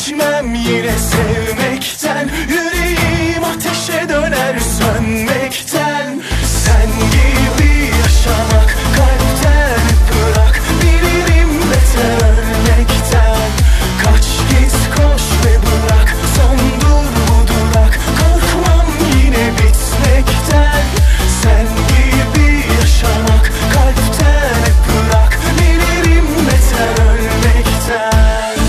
Vazgeçmem yine sevmekten, yüreğim ateşe döner sönmekten. Sen gibi yaşamak kalpten bırak, bilirim beter ölmekten. Kaç git koş ve bırak, sondur bu durak, korkmam yine bitmekten. Sen gibi yaşamak kalpten bırak, bilirim beter ölmekten.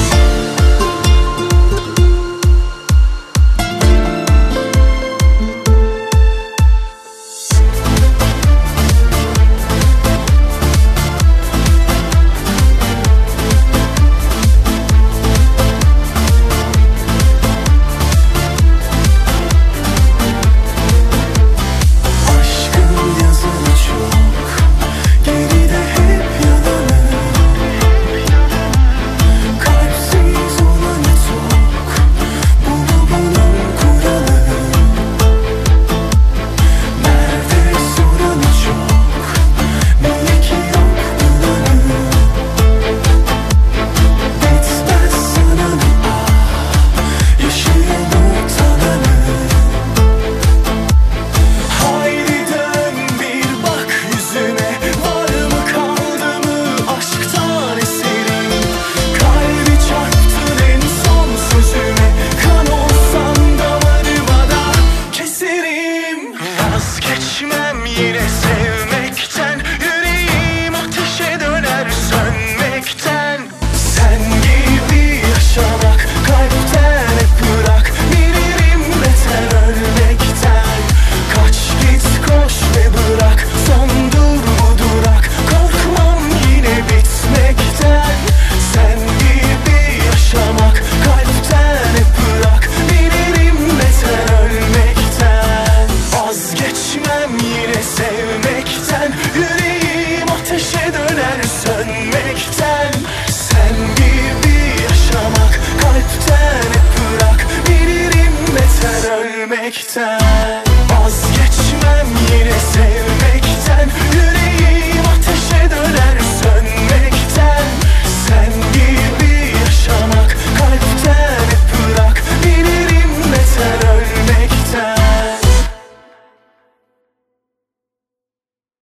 Vazgeçmem yine sevmekten, yüreğim ateşe döner sönmekten. Sen gibi yaşamak kalpten bırak, bilirim beter ölmekten. Kaç git koş ve bırak, sondur bu durak, korkmam yine bitmekten. Sen gibi yaşamak kalpten bırak, bilirim beter ölmekten. Vazgeçmem yine sevmekten, yüreğim ateşe döner sönmekten. Sen gibi yaşamak kalpten bırak, bilirim beter ölmekten. Vazgeçmem yine sevmekten.